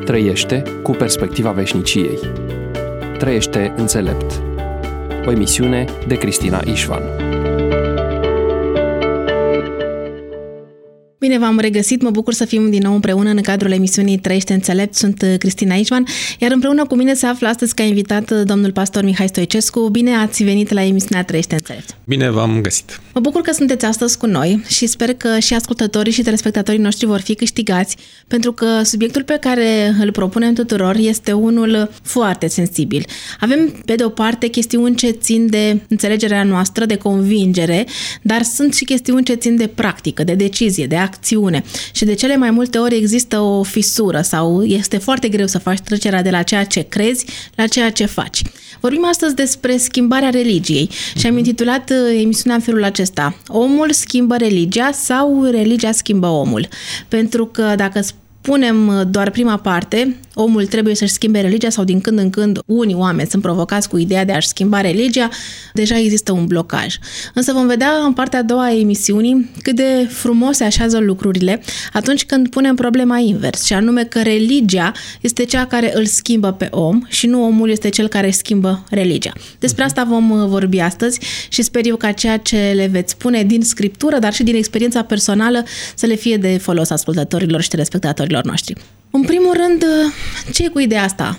Trăiește cu perspectiva veșniciei. Trăiește înțelept. O emisiune de Cristina Ișvan. Bine v-am regăsit, mă bucur să fim din nou împreună în cadrul emisiunii Trăiește înțelept. Sunt Cristina Ișvan, iar împreună cu mine se află astăzi ca invitat domnul pastor Mihai Stoicescu. Bine ați venit la emisiunea Trăiește înțelept. Bine v-am găsit. Mă bucur că sunteți astăzi cu noi și sper că și ascultătorii și telespectatorii noștri vor fi câștigați, pentru că subiectul pe care îl propunem tuturor este unul foarte sensibil. Avem, pe de o parte, chestiuni ce țin de înțelegerea noastră, de convingere, dar sunt și chestiuni ce țin de practică, de decizie, de acțiune. Și de cele mai multe ori există o fisură sau este foarte greu să faci trecerea de la ceea ce crezi la ceea ce faci. Vorbim astăzi despre schimbarea religiei și am intitulat emisiunea în felul acesta: omul schimbă religia sau religia schimbă omul? Pentru că dacă punem doar prima parte, omul trebuie să-și schimbe religia sau din când în când unii oameni sunt provocați cu ideea de a-și schimba religia, deja există un blocaj. Însă vom vedea în partea a doua a emisiunii cât de frumos se așează lucrurile atunci când punem problema invers, și anume că religia este cea care îl schimbă pe om și nu omul este cel care schimbă religia. Despre asta vom vorbi astăzi și sper eu ca ceea ce le veți spune din Scriptură, dar și din experiența personală, să le fie de folos ascultătorilor și telespectatorilor noștri. În primul rând, ce e cu ideea asta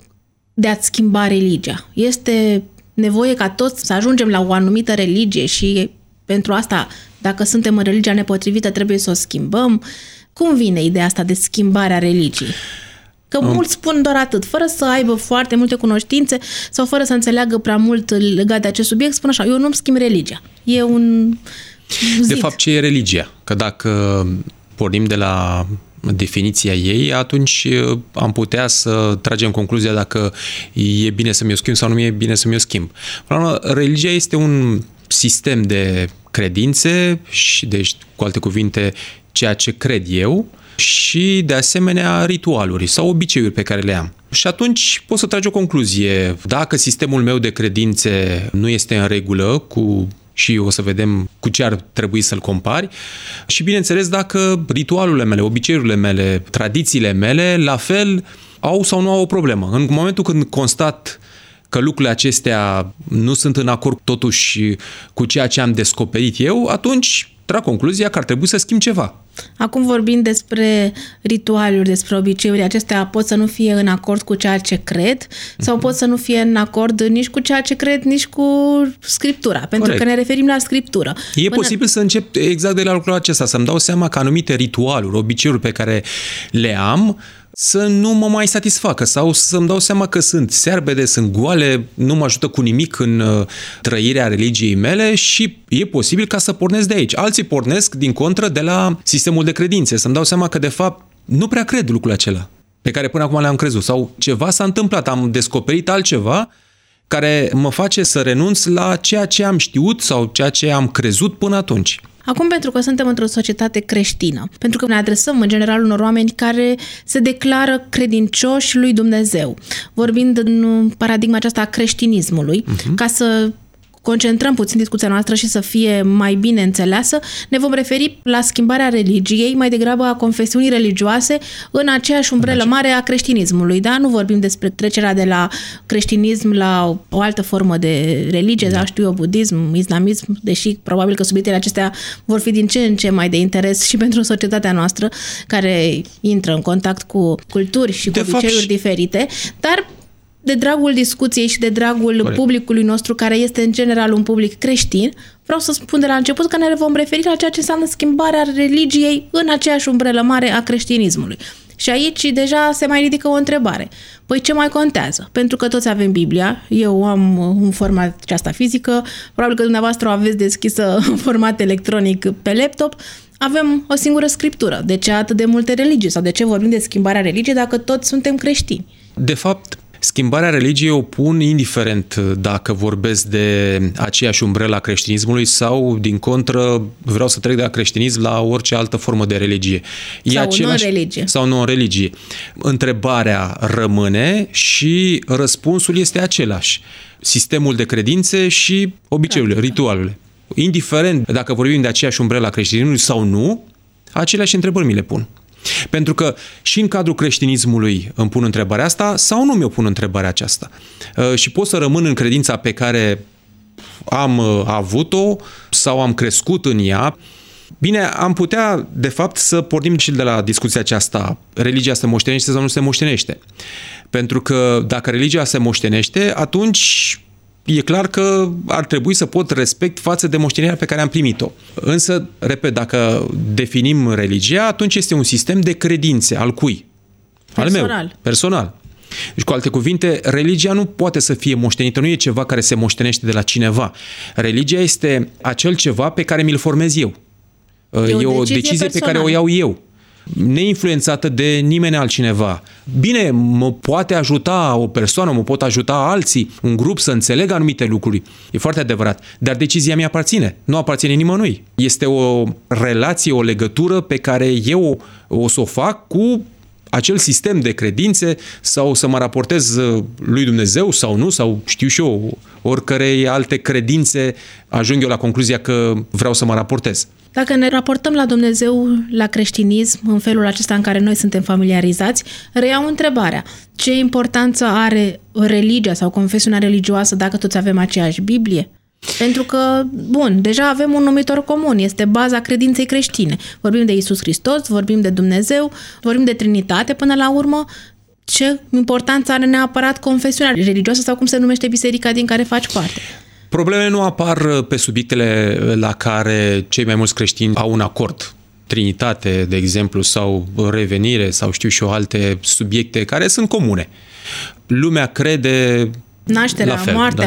de a schimba religia? Este nevoie ca toți să ajungem la o anumită religie și pentru asta, dacă suntem în religia nepotrivită, trebuie să o schimbăm? Cum vine ideea asta de schimbarea religiei? Că mulți spun doar atât, fără să aibă foarte multe cunoștințe sau fără să înțeleagă prea mult legat de acest subiect, spun așa: eu nu-mi schimb religia. E un zid. De fapt, ce e religia? Că dacă pornim de la definiția ei, atunci am putea să tragem concluzia dacă e bine să mi-o schimb sau nu e bine să mi-o schimb. Religia este un sistem de credințe și, deci, cu alte cuvinte, ceea ce cred eu și, de asemenea, ritualuri sau obiceiuri pe care le am. Și atunci poți să tragi o concluzie. Dacă sistemul meu de credințe nu este în regulă cu... și o să vedem cu ce ar trebui să-l compari. Și, bineînțeles, dacă ritualurile mele, obiceiurile mele, tradițiile mele, la fel, au sau nu au o problemă. În momentul când constat că lucrurile acestea nu sunt în acord totuși cu ceea ce am descoperit eu, atunci trag concluzia că ar trebui să schimb ceva. Acum, vorbind despre ritualuri, despre obiceiuri, acestea pot să nu fie în acord cu ceea ce cred sau pot să nu fie în acord nici cu ceea ce cred, nici cu Scriptura, pentru Corect. că ne referim la Scriptură. Posibil să încep exact de la lucrul acesta, să-mi dau seama că anumite ritualuri, obiceiuri pe care le am, să nu mă mai satisfacă sau să-mi dau seama că sunt serbede, sunt goale, nu mă ajută cu nimic în trăirea religiei mele și e posibil ca să pornesc de aici. Alții pornesc, din contră, de la sistemul de credințe, să-mi dau seama că, de fapt, nu prea cred lucrul acela pe care până acum le-am crezut sau ceva s-a întâmplat, am descoperit altceva care mă face să renunț la ceea ce am știut sau ceea ce am crezut până atunci. Acum, pentru că suntem într-o societate creștină, pentru că ne adresăm în general unor oameni care se declară credincioși lui Dumnezeu, vorbind în paradigma aceasta a creștinismului, ca să concentrăm puțin discuția noastră și să fie mai bine înțeleasă, ne vom referi la schimbarea religiei, mai degrabă a confesiunii religioase, în aceeași umbrelă mare a creștinismului. Da? Nu vorbim despre trecerea de la creștinism la o altă formă de religie, da, știu eu, budism, islamism, deși probabil că subiectele acestea vor fi din ce în ce mai de interes și pentru societatea noastră, care intră în contact cu culturi și cu obiceiuri diferite, dar de dragul discuției și de dragul publicului nostru, care este în general un public creștin, vreau să spun de la început că ne vom referi la ceea ce înseamnă schimbarea religiei în aceeași umbrelă mare a creștinismului. Și aici deja se mai ridică o întrebare. Păi ce mai contează? Pentru că toți avem Biblia, eu am în format aceasta fizică, probabil că dumneavoastră o aveți deschisă în format electronic pe laptop, avem o singură Scriptură. De ce atât de multe religii? Sau de ce vorbim de schimbarea religiei dacă toți suntem creștini? De fapt, schimbarea religiei o pun indiferent dacă vorbesc de aceeași umbrelă a creștinismului sau, din contră, vreau să trec de la creștinism la orice altă formă de religie. Sau non-religie. Întrebarea rămâne și răspunsul este același. Sistemul de credințe și obiceiurile, ritualurile. Indiferent dacă vorbim de aceeași umbrelă a creștinismului sau nu, aceleași întrebări mi le pun. Pentru că și în cadrul creștinismului îmi pun întrebarea asta sau nu mi-o pun întrebarea aceasta. Și pot să rămân în credința pe care am avut-o sau am crescut în ea. Bine, am putea, de fapt, să pornim și de la discuția aceasta. Religia se moștenește sau nu se moștenește? Pentru că dacă religia se moștenește, atunci e clar că ar trebui să pot respect față de moștenirea pe care am primit-o. Însă, repet, dacă definim religia, atunci este un sistem de credințe. Al cui? Personal. Al meu. Personal. Deci, cu alte cuvinte, religia nu poate să fie moștenită, nu e ceva care se moștenește de la cineva. Religia este acel ceva pe care mi-l formez eu. E o decizie pe care o iau eu, neinfluențată de nimeni altcineva. Bine, mă poate ajuta o persoană, mă pot ajuta alții, un grup să înțelegă anumite lucruri. E foarte adevărat. Dar decizia mea aparține. Nu aparține nimănui. Este o relație, o legătură pe care eu o să o fac cu acel sistem de credințe sau să mă raportez lui Dumnezeu sau nu, sau știu și eu, oricărei alte credințe ajung eu la concluzia că vreau să mă raportez. Dacă ne raportăm la Dumnezeu, la creștinism, în felul acesta în care noi suntem familiarizați, reiau întrebarea. Ce importanță are religia sau confesiunea religioasă dacă toți avem aceeași Biblie? Pentru că, bun, deja avem un numitor comun, este baza credinței creștine. Vorbim de Iisus Hristos, vorbim de Dumnezeu, vorbim de Trinitate până la urmă. Ce importanță are neapărat confesiunea religioasă sau cum se numește biserica din care faci parte? Problemele nu apar pe subiectele la care cei mai mulți creștini au un acord. Trinitate, de exemplu, sau revenire, sau știu și eu alte subiecte care sunt comune. Lumea crede nașterea,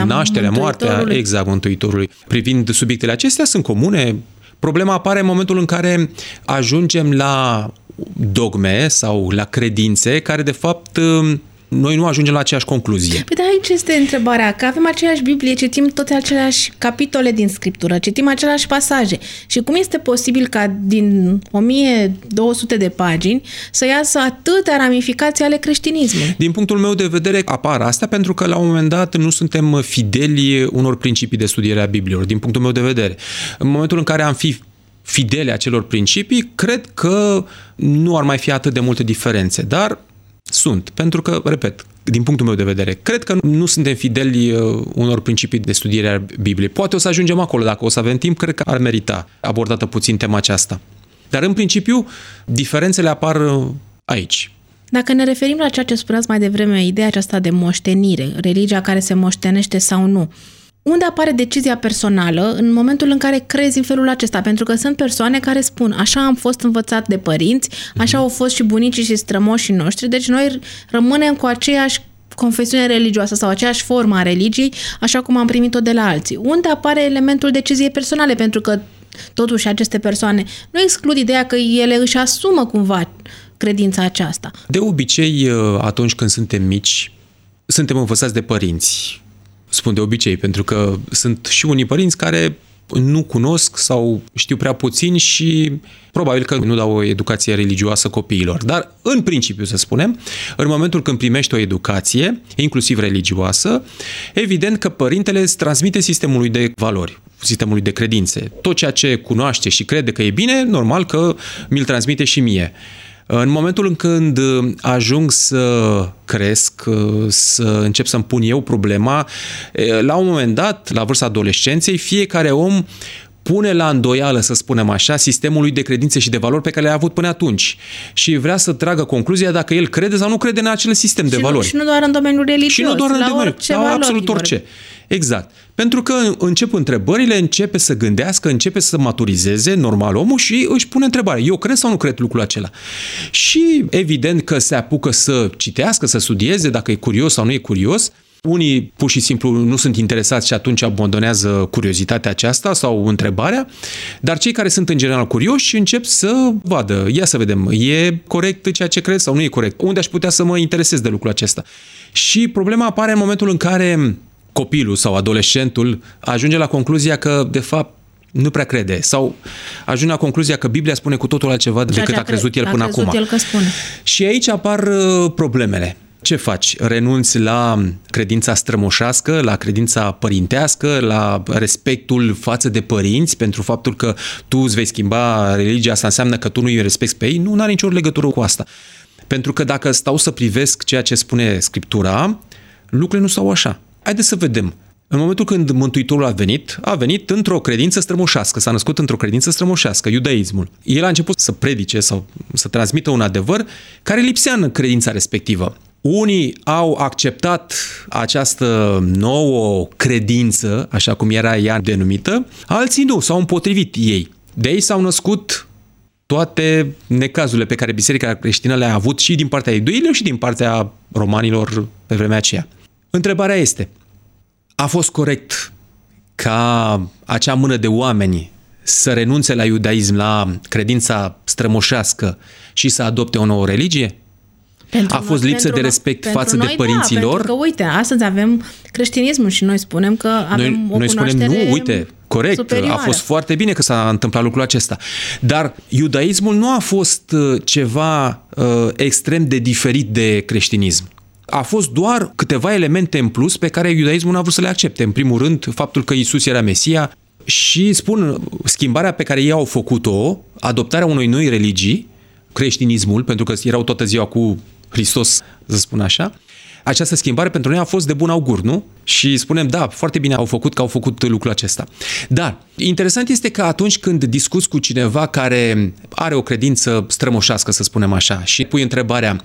moartea, exact, Mântuitorului. Privind subiectele acestea, sunt comune. Problema apare în momentul în care ajungem la dogme sau la credințe care, de fapt, noi nu ajungem la aceeași concluzie. Păi da, aici este întrebarea, că avem aceeași Biblie, citim toate aceleași capitole din Scriptură, citim aceleași pasaje. Și cum este posibil ca din 1200 de pagini să iasă atâtea ramificații ale creștinismului? Din punctul meu de vedere apar astea pentru că la un moment dat nu suntem fideli unor principii de studiere a Bibliei, din punctul meu de vedere. În momentul în care am fi fideli acelor principii, cred că nu ar mai fi atât de multe diferențe, dar sunt, pentru că, repet, din punctul meu de vedere, cred că nu suntem fideli unor principii de studiere a Bibliei. Poate o să ajungem acolo, dacă o să avem timp, cred că ar merita abordată puțin tema aceasta. Dar, în principiu, diferențele apar aici. Dacă ne referim la ceea ce spuneați mai devreme, ideea aceasta de moștenire, religia care se moștenește sau nu, unde apare decizia personală în momentul în care crezi în felul acesta? Pentru că sunt persoane care spun, așa am fost învățat de părinți, așa au fost și bunicii și strămoșii noștri, deci noi rămânem cu aceeași confesiune religioasă sau aceeași formă a religiei, așa cum am primit-o de la alții. Unde apare elementul deciziei personale? Pentru că, totuși, aceste persoane nu exclud ideea că ele își asumă cumva credința aceasta. De obicei, atunci când suntem mici, suntem învățați de părinți. Spun de obicei, pentru că sunt și unii părinți care nu cunosc sau știu prea puțin și probabil că nu dau o educație religioasă copiilor. Dar, în principiu, să spunem, în momentul când primești o educație, inclusiv religioasă, evident că părintele îți transmite sistemului de valori, sistemului de credințe. Tot ceea ce cunoaște și crede că e bine, normal că mi-l transmite și mie. În momentul în când ajung să cresc, să încep să-mi pun eu problema, la un moment dat, la vârsta adolescenței, fiecare om pune la îndoială, să spunem așa, sistemului de credințe și de valori pe care le-a avut până atunci. Și vrea să tragă concluzia dacă el crede sau nu crede în acel sistem de valori. Și nu doar în domeniul religios, și nu doar în domeniul, la absolut orice. Exact. Pentru că încep întrebările, începe să gândească, începe să maturizeze, normal, omul, și își pune întrebarea. Eu cred sau nu cred lucrul acela? Și evident că se apucă să citească, să studieze, dacă e curios sau nu e curios. Unii pur și simplu nu sunt interesați și atunci abandonează curiozitatea aceasta sau întrebarea, dar cei care sunt în general curioși încep să vadă, ia să vedem, e corect ceea ce cred sau nu e corect? Unde aș putea să mă interesez de lucrul acesta? Și problema apare în momentul în care copilul sau adolescentul ajunge la concluzia că, de fapt, nu prea crede sau ajunge la concluzia că Biblia spune cu totul altceva decât a crezut el până acum. Și aici apar problemele. ce faci? Renunți la credința strămoșească, la credința părintească, la respectul față de părinți, pentru faptul că tu îți vei schimba religia, asta înseamnă că tu nu îi respecti pe ei? Nu are nicio legătură cu asta. Pentru că dacă stau să privesc ceea ce spune Scriptura, lucrurile nu stau așa. Haideți să vedem. În momentul când Mântuitorul a venit într-o credință strămoșească, s-a născut într-o credință strămoșească, iudaismul. El a început să predice sau să transmită un adevăr care lipsea în credința respectivă. Unii au acceptat această nouă credință, așa cum era ea denumită, alții nu, s-au împotrivit ei. De aici s-au născut toate necazurile pe care biserica creștină le-a avut și din partea iudeilor și din partea romanilor pe vremea aceea. Întrebarea este, a fost corect ca acea mână de oameni să renunțe la iudaism, la credința strămoșească și să adopte o nouă religie? A fost lipsă de respect față de părinților? Da, pentru că, uite, astăzi avem creștinismul și noi spunem că avem o cunoaștere spunem, nu, uite, corect, superioară. A fost foarte bine că s-a întâmplat lucrul acesta. Dar iudaismul nu a fost ceva extrem de diferit de creștinism. A fost doar câteva elemente în plus pe care iudaismul n-a vrut să le accepte. În primul rând, faptul că Iisus era Mesia și, spun, schimbarea pe care ei au făcut-o, adoptarea unei noi religii, creștinismul, pentru că erau toată ziua cu Hristos, să spun așa, această schimbare pentru noi a fost de bun augur, nu? Și spunem, da, foarte bine au făcut lucrul acesta. Dar interesant este că atunci când discuți cu cineva care are o credință strămoșească, să spunem așa, și pui întrebarea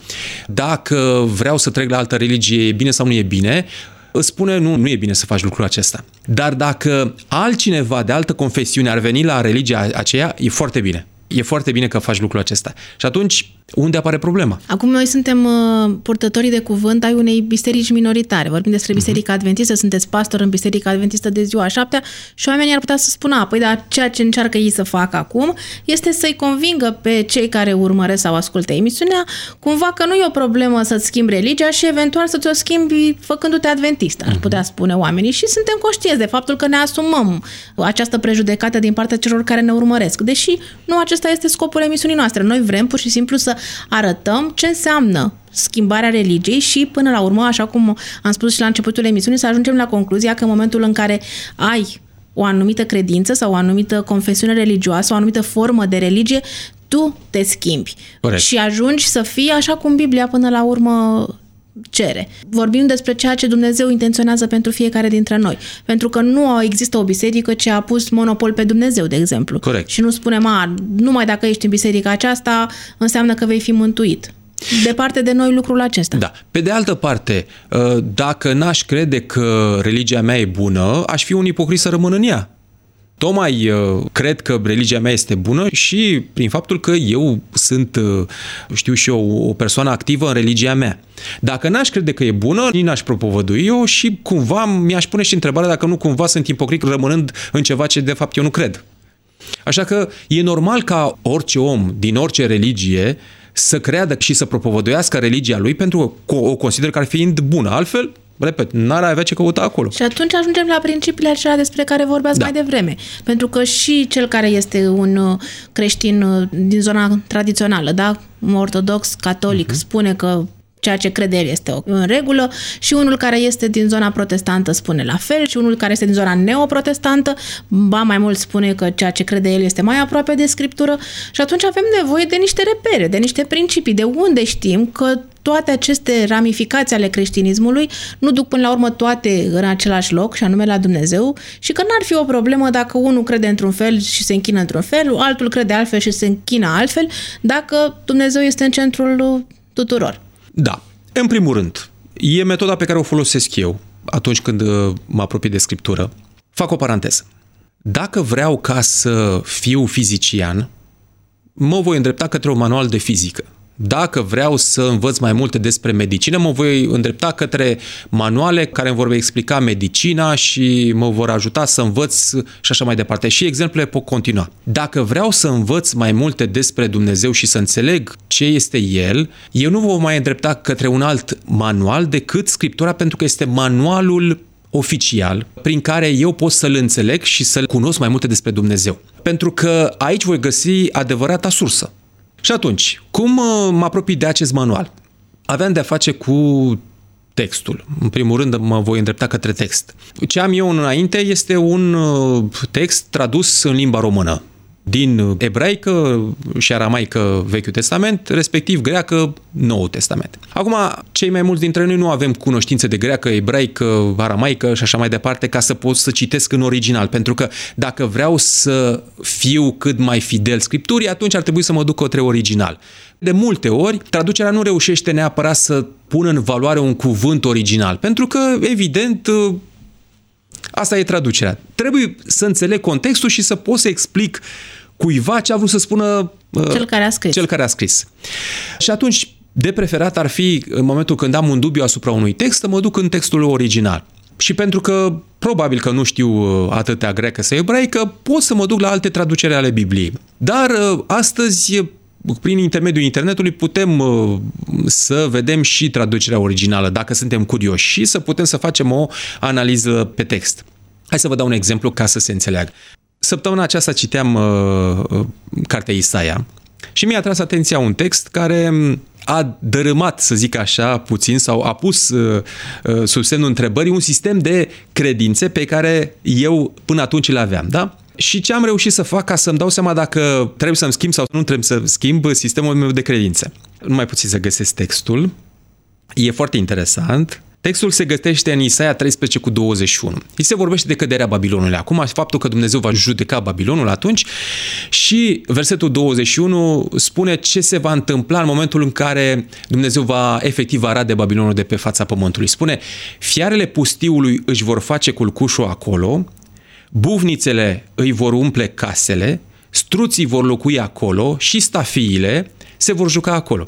dacă vreau să trec la altă religie, e bine sau nu e bine, îți spune, nu e bine să faci lucrul acesta. Dar dacă altcineva de altă confesiune ar veni la religia aceea, e foarte bine. E foarte bine că faci lucrul acesta. Și atunci, unde apare problema? Acum noi suntem purtătorii de cuvânt ai unei biserici minoritare. Vorbim despre Biserica Adventistă, sunteți pastor în Biserica Adventistă de ziua 7 și oamenii ar putea să spună, păi dar ceea ce încearcă ei să facă acum este să-i convingă pe cei care urmăresc sau ascultă emisiunea, cumva că nu e o problemă să-ți schimbi religia și eventual să ți-o schimbi făcându-te adventist, ar putea spune oamenii. Și suntem conștienți de faptul că ne asumăm această prejudecată din partea celor care ne urmăresc. Deși nu acesta este scopul emisiunii noastre. Noi vrem pur și simplu să arătăm ce înseamnă schimbarea religiei și până la urmă, așa cum am spus și la începutul emisiunii, să ajungem la concluzia că în momentul în care ai o anumită credință sau o anumită confesiune religioasă, o anumită formă de religie, tu te schimbi. Corect. Și ajungi să fii așa cum Biblia până la urmă cere. Vorbim despre ceea ce Dumnezeu intenționează pentru fiecare dintre noi. Pentru că nu există o biserică ce a pus monopol pe Dumnezeu, de exemplu. Corect. Și nu spunem, numai dacă ești în biserica aceasta, înseamnă că vei fi mântuit. Departe de noi lucrul acesta. Da. Pe de altă parte, dacă n-aș crede că religia mea e bună, aș fi un ipocrit să rămân în ea. Tocmai cred că religia mea este bună și prin faptul că eu sunt, știu și eu, o persoană activă în religia mea. Dacă n-aș crede că e bună, nici n-aș propovădui eu și cumva mi-aș pune și întrebarea dacă nu cumva sunt ipocrit rămânând în ceva ce de fapt eu nu cred. Așa că e normal ca orice om din orice religie să creadă și să propovăduiască religia lui pentru că o consider ca fiind bună. Altfel, repet, n-ar avea ce căuta acolo. Și atunci ajungem la principiile acelea despre care vorbeați mai devreme. Pentru că și cel care este un creștin din zona tradițională, da, ortodox, catolic, spune că ceea ce crede el este în regulă și unul care este din zona protestantă spune la fel și unul care este din zona neoprotestantă, ba mai mult spune că ceea ce crede el este mai aproape de Scriptură și atunci avem nevoie de niște repere, de niște principii, de unde știm că toate aceste ramificații ale creștinismului nu duc până la urmă toate în același loc, și anume la Dumnezeu, și că n-ar fi o problemă dacă unul crede într-un fel și se închină într-un fel, altul crede altfel și se închină altfel, dacă Dumnezeu este în centrul tuturor. Da. În primul rând, e metoda pe care o folosesc eu atunci când mă apropii de Scriptură. Fac o paranteză. Dacă vreau ca să fiu fizician, mă voi îndrepta către un manual de fizică. Dacă vreau să învăț mai multe despre medicină, mă voi îndrepta către manuale care îmi vor explica medicina și mă vor ajuta să învăț și așa mai departe. Și exemplele pot continua. Dacă vreau să învăț mai multe despre Dumnezeu și să înțeleg ce este El, eu nu mă mai îndrepta către un alt manual decât Scriptura, pentru că este manualul oficial prin care eu pot să-L înțeleg și să-L cunosc mai multe despre Dumnezeu. Pentru că aici voi găsi adevărata sursă. Și atunci, cum mă apropii de acest manual? aveam de-a face cu textul. În primul rând mă voi îndrepta către text. Ce am eu înainte este un text tradus în limba română, din ebraică și aramaică Vechiul Testament, respectiv greacă Noul Testament. Acum, cei mai mulți dintre noi nu avem cunoștințe de greacă, ebraică, aramaică și așa mai departe ca să pot să citesc în original, pentru că dacă vreau să fiu cât mai fidel Scripturii, atunci ar trebui să mă duc către original. De multe ori, traducerea nu reușește neapărat să pună în valoare un cuvânt original, pentru că, evident, asta e traducerea. Trebuie să înțeleg contextul și să pot să explic cuiva ce a vrut să spună cel care a scris. Și atunci, de preferat ar fi, în momentul când am un dubiu asupra unui text, să mă duc în textul original. Și pentru că probabil că nu știu atâtea greacă sau ebraică, pot să mă duc la alte traduceri ale Bibliei. Dar astăzi, prin intermediul internetului, putem să vedem și traducerea originală, dacă suntem curioși, și să putem să facem o analiză pe text. Hai să vă dau un exemplu ca să se înțeleagă. Săptămâna aceasta citeam cartea Isaia și mi-a atras atenția un text care a dărâmat, să zic așa, puțin, sau a pus sub semnul întrebării un sistem de credințe pe care eu până atunci le aveam, da? Și ce am reușit să fac ca să-mi dau seama dacă trebuie să-mi schimb sau nu trebuie să schimb sistemul meu de credințe. Nu mai puțin să găsesc textul. E foarte interesant. Textul se găsește în Isaia 13:21. Îi se vorbește de căderea Babilonului. Acum, faptul că Dumnezeu va judeca Babilonul atunci, și versetul 21 spune ce se va întâmpla în momentul în care Dumnezeu va efectiv arade Babilonul de pe fața pământului. Spune: fiarele pustiului își vor face culcușul acolo, bufnițele îi vor umple casele, struții vor locui acolo și stafiile se vor juca acolo.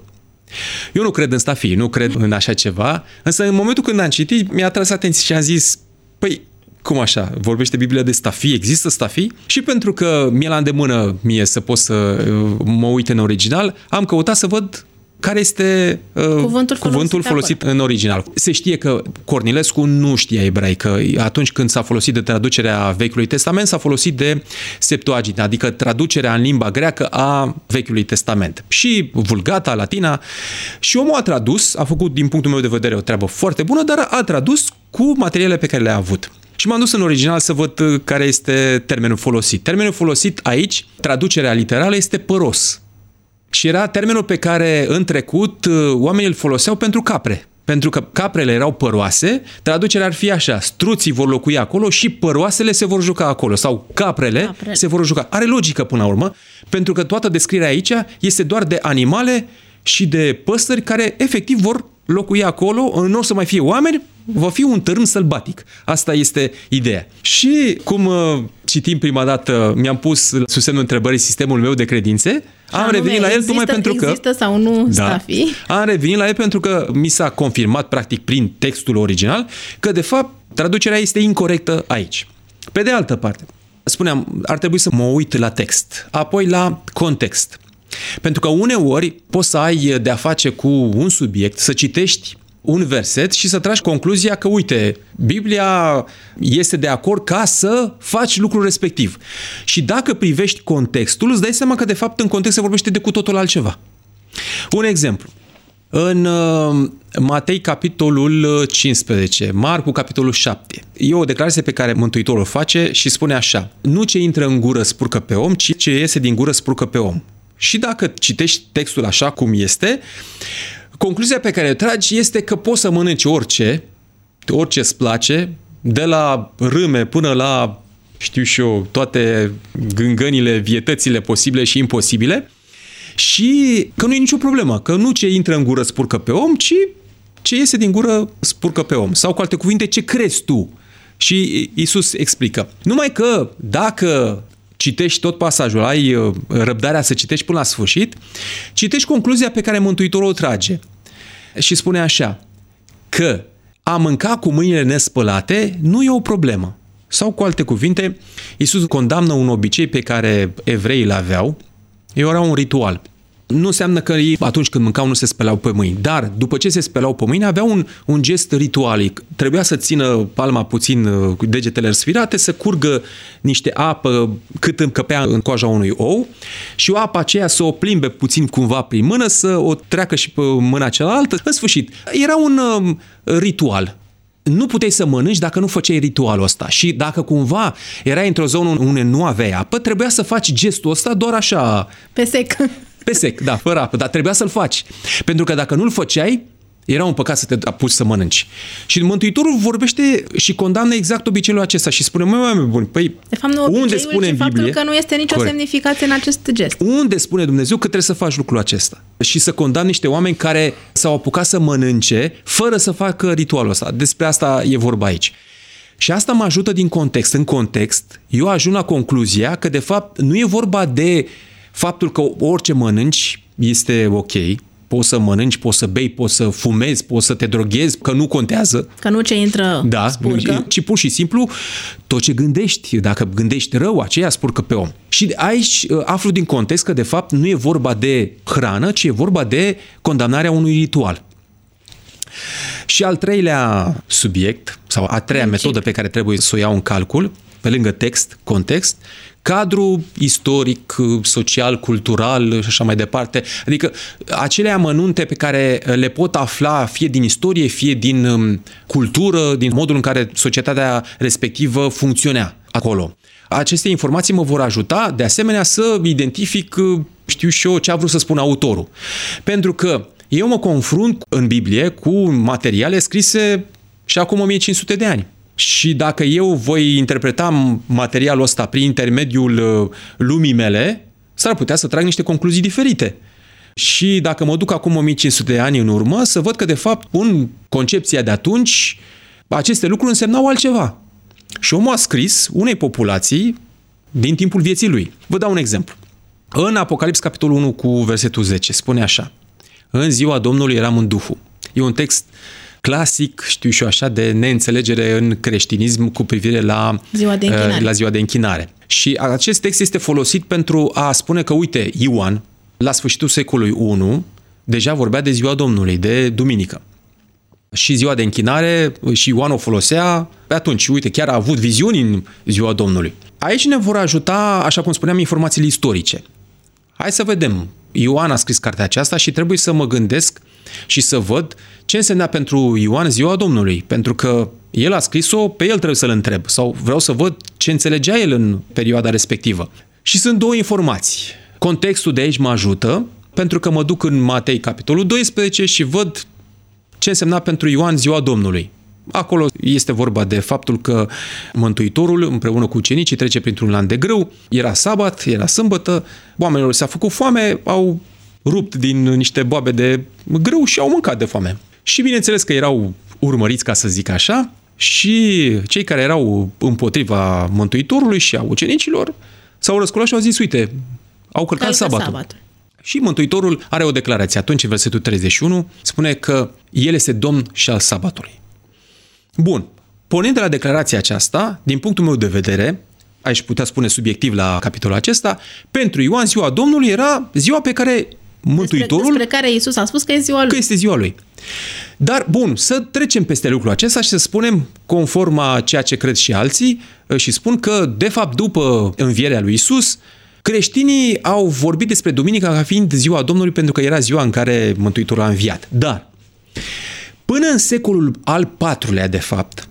Eu nu cred în stafii, nu cred în așa ceva, însă în momentul când am citit, mi-a atras atenție și am zis: păi, cum așa? Vorbește Biblia de stafii? Există stafii? Și pentru că mi-e la îndemână mie să pot să mă uit în original, am căutat să văd care este cuvântul folosit în original. Se știe că Cornilescu nu știa ebraică. Atunci când s-a folosit de traducerea Vechiului Testament, s-a folosit de Septuaginta, adică traducerea în limba greacă a Vechiului Testament. Și Vulgata, Latina. Și omul a tradus, a făcut din punctul meu de vedere o treabă foarte bună, dar a tradus cu materialele pe care le-a avut. Și m-am dus în original să văd care este termenul folosit. Termenul folosit aici, traducerea literală, este păros. Și era termenul pe care în trecut oamenii îl foloseau pentru capre. Pentru că caprele erau păroase, traducerea ar fi așa: struții vor locui acolo și păroasele se vor juca acolo. Sau caprele se vor juca. Are logică până la urmă, pentru că toată descrierea aici este doar de animale și de păsări care efectiv vor locui acolo, nu o să mai fie oameni, va fi un tărâm sălbatic. Asta este ideea. Și cum citim prima dată, mi-am pus sub semnul întrebării sistemul meu de credințe, am revenit la el tocmai pentru că... Există sau nu stafii? Am revenit la el pentru că mi s-a confirmat, practic, prin textul original, că, de fapt, traducerea este incorectă aici. Pe de altă parte, spuneam, ar trebui să mă uit la text, apoi la context. Pentru că uneori poți să ai de-a face cu un subiect, să citești un verset și să tragi concluzia că, uite, Biblia este de acord ca să faci lucrul respectiv. Și dacă privești contextul, îți dai seama că, de fapt, în context se vorbește de cu totul altceva. Un exemplu. În Matei, capitolul 15, Marcu, capitolul 7. E o declarație pe care Mântuitorul o face și spune așa: nu ce intră în gură spurcă pe om, ci ce iese din gură spurcă pe om. Și dacă citești textul așa cum este, concluzia pe care o tragi este că poți să mănânci orice îți place, de la râme până la, știu și eu, toate gângănile, vietățile posibile și imposibile, și că nu e nicio problemă, că nu ce intră în gură spurcă pe om, ci ce iese din gură spurcă pe om. Sau, cu alte cuvinte, ce crezi tu. Și Iisus explică. Numai că dacă citești tot pasajul, ai răbdarea să citești până la sfârșit, citești concluzia pe care Mântuitorul o trage. Și spune așa: că a mânca cu mâinile nespălate nu e o problemă. Sau, cu alte cuvinte, Iisus condamnă un obicei pe care evreii îl aveau. Era un ritual. Nu înseamnă că ei atunci când mâncau nu se spălau pe mâini, dar după ce se spălau pe mâini aveau un gest ritualic. Trebuia să țină palma puțin cu degetele răsfirate, să curgă niște apă cât încăpea în coaja unui ou și o apă aceea să o plimbe puțin cumva prin mână, să o treacă și pe mâna cealaltă. În sfârșit, era un ritual. Nu puteai să mănânci dacă nu făceai ritualul ăsta. Și dacă cumva erai într-o zonă unde nu aveai apă, trebuia să faci gestul ăsta doar așa... Pe sec. Pe sec, da, fără apă, dar trebuia să-l faci. Pentru că dacă nu-l făceai, era un păcat să te apuci să mănânci. Și Mântuitorul vorbește și condamnă exact obiceiul acesta și spune, măi buni, păi de fapt, nu unde spune în Biblie... faptul că nu este nicio semnificație în acest gest. Unde spune Dumnezeu că trebuie să faci lucrul acesta? Și să condamne niște oameni care s-au apucat să mănânce fără să facă ritualul ăsta. Despre asta e vorba aici. Și asta mă ajută din context. În context, eu ajung la concluzia că, de fapt, nu e vorba de faptul că orice mănânci este ok. Poți să mănânci, poți să bei, poți să fumezi, poți să te droghezi, că nu contează. Că nu ce intră spurcă. Ci pur și simplu tot ce gândești. Dacă gândești rău, aceea spurcă pe om. Și aici aflu din context că, de fapt, nu e vorba de hrană, ci e vorba de condamnarea unui ritual. Și al treilea subiect, sau a treia metodă pe care trebuie să o iau în calcul, pe lângă text, context, cadru istoric, social, cultural și așa mai departe. Adică acele amănunte pe care le pot afla fie din istorie, fie din cultură, din modul în care societatea respectivă funcționea acolo. Aceste informații mă vor ajuta, de asemenea, să identific, știu și eu, ce a vrut să spună autorul. Pentru că eu mă confrunt în Biblie cu materiale scrise și acum 1500 de ani. Și dacă eu voi interpreta materialul ăsta prin intermediul lumii mele, s-ar putea să trag niște concluzii diferite. Și dacă mă duc acum 1500 de ani în urmă, să văd că, de fapt, în concepția de atunci, aceste lucruri însemnau altceva. Și omul a scris unei populații din timpul vieții lui. Vă dau un exemplu. În Apocalips, capitolul 1, cu versetul 10, spune așa: în ziua Domnului eram în Duhul. E un text clasic, știu și eu așa, de neînțelegere în creștinism cu privire la ziua de închinare. Și acest text este folosit pentru a spune că, uite, Ioan, la sfârșitul secolului I, deja vorbea de ziua Domnului, de duminică. Și ziua de închinare, și Ioan o folosea pe atunci. Uite, chiar a avut viziuni în ziua Domnului. Aici ne vor ajuta, așa cum spuneam, informațiile istorice. Hai să vedem. Ioan a scris cartea aceasta și trebuie să mă gândesc și să văd ce însemna pentru Ioan ziua Domnului. Pentru că el a scris-o, pe el trebuie să-l întreb. Sau vreau să văd ce înțelegea el în perioada respectivă. Și sunt două informații. Contextul de aici mă ajută, pentru că mă duc în Matei, capitolul 12, și văd ce însemna pentru Ioan ziua Domnului. Acolo este vorba de faptul că Mântuitorul, împreună cu ucenicii, trece printr-un lan de grâu, era sabat, era sâmbătă, oamenilor s-a făcut foame, au rupt din niște boabe de grâu și au mâncat de foame. Și bineînțeles că erau urmăriți, ca să zic așa, și cei care erau împotriva Mântuitorului și a ucenicilor s-au răsculat și au zis, uite, au călcat sabatul. Și Mântuitorul are o declarație. Atunci, în versetul 31, spune că El este Domn și al sabatului. Bun. Pornind de la declarația aceasta, din punctul meu de vedere, aș putea spune subiectiv la capitolul acesta, pentru Ioan ziua Domnului era ziua pe care Mântuitorul... Despre care Iisus a spus că e ziua lui. Că este ziua lui. Dar, bun, să trecem peste lucrul acesta și să spunem, conform a ceea ce cred și alții, și spun că, de fapt, după învierea lui Iisus, creștinii au vorbit despre duminica ca fiind ziua Domnului pentru că era ziua în care Mântuitorul a înviat. Dar, până în secolul al IV-lea, de fapt,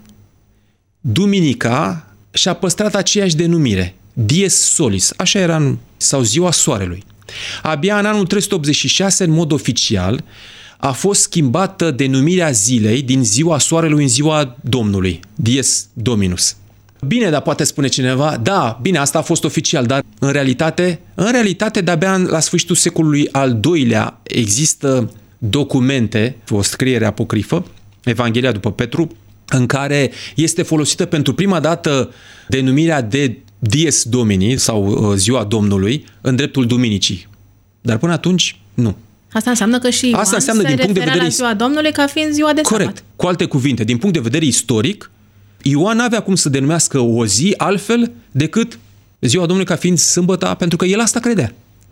duminica și-a păstrat aceeași denumire, dies solis, așa era, sau ziua soarelui. Abia în anul 386, în mod oficial, a fost schimbată denumirea zilei din ziua soarelui în ziua Domnului, dies Dominus. Bine, dar poate spune cineva, da, bine, asta a fost oficial, dar în realitate, de-abia la sfârșitul secolului al II-lea există documente, o scriere apocrifă, Evanghelia după Petru, în care este folosită pentru prima dată denumirea de dies Domini sau ziua Domnului în dreptul duminicii. Dar până atunci, nu. Asta înseamnă că și Ioan se referea la ziua Domnului ca fiind ziua de sabat. Corect. Cu alte cuvinte, din punct de vedere istoric, Ioan n-avea cum să denumească o zi altfel decât ziua Domnului ca fiind sâmbăta, pentru că el asta credea.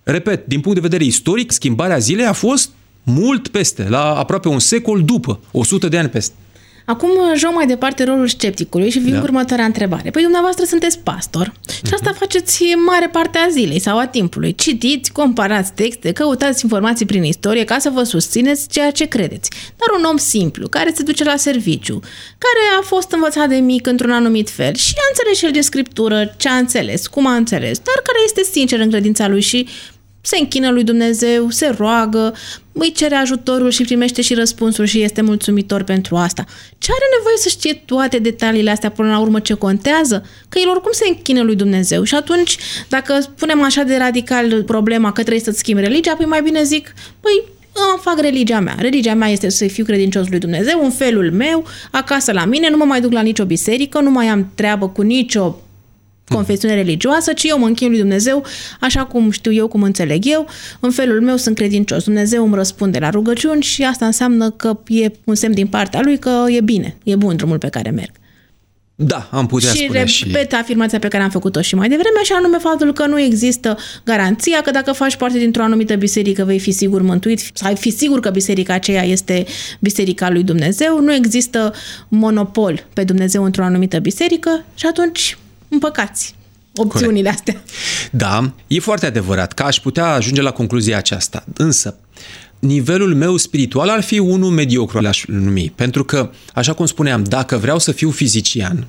Repet, din punct de vedere istoric, schimbarea zilei a fost mult peste, la aproape un secol după, 100 de ani peste. Acum joc mai departe rolul scepticului și vin cu următoarea întrebare. Păi dumneavoastră sunteți pastor și asta faceți mare parte a zilei sau a timpului. Citiți, comparați texte, căutați informații prin istorie ca să vă susțineți ceea ce credeți. Dar un om simplu, care se duce la serviciu, care a fost învățat de mic într-un anumit fel și a înțeles și el de scriptură ce a înțeles, cum a înțeles, dar care este sincer în credința lui și se închină lui Dumnezeu, se roagă, îi cere ajutorul și primește și răspunsul și este mulțumitor pentru asta. Ce are nevoie să știe toate detaliile astea până la urmă ce contează? Că el oricum se închină lui Dumnezeu și atunci, dacă punem așa de radical problema că trebuie să-ți schimbi religia, păi mai bine zic, păi fac religia mea. Religia mea este să fiu credincios lui Dumnezeu, în felul meu, acasă la mine, nu mă mai duc la nicio biserică, nu mai am treabă cu nicio confesiune religioasă, ci eu mă închin lui Dumnezeu așa cum știu eu, cum înțeleg eu, în felul meu sunt credincios. Dumnezeu îmi răspunde la rugăciuni și asta înseamnă că e un semn din partea lui că e bine, e bun drumul pe care merg. Da, am putea spune și... repet afirmația pe care am făcut-o și mai devreme, și anume faptul că nu există garanția că dacă faci parte dintr-o anumită biserică vei fi sigur mântuit, să ai fi sigur că biserica aceea este biserica lui Dumnezeu, nu există monopol pe Dumnezeu într-o anumită biserică și atunci împăcați opțiunile astea. Da, e foarte adevărat că aș putea ajunge la concluzia aceasta. Însă, nivelul meu spiritual ar fi unul mediocru, l-aș numi. Pentru că, așa cum spuneam, dacă vreau să fiu fizician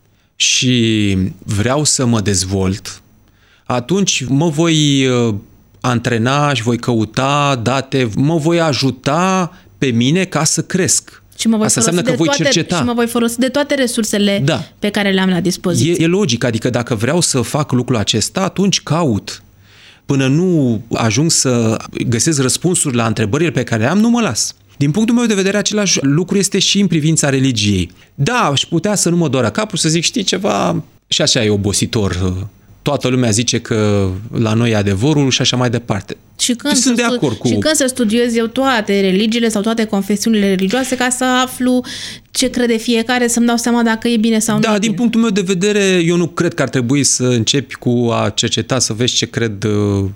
și vreau să mă dezvolt, atunci mă voi antrena și voi căuta date, mă voi ajuta pe mine ca să cresc. Asta înseamnă că voi cerceta. Și mă voi folosi de toate resursele pe care le am la dispoziție. E logic, adică dacă vreau să fac lucrul acesta, atunci caut. Până nu ajung să găsesc răspunsuri la întrebările pe care le am, nu mă las. Din punctul meu de vedere, același lucru este și în privința religiei. Da, aș putea să nu mă doară capul, să zic, știi ceva, și așa e obositor. Toată lumea zice că la noi e adevărul și așa mai departe. Și când să studiez eu toate religiile sau toate confesiunile religioase ca să aflu ce crede fiecare, să-mi dau seama dacă e bine sau nu. Da, din punctul meu de vedere, eu nu cred că ar trebui să începi cu a cerceta, să vezi ce cred.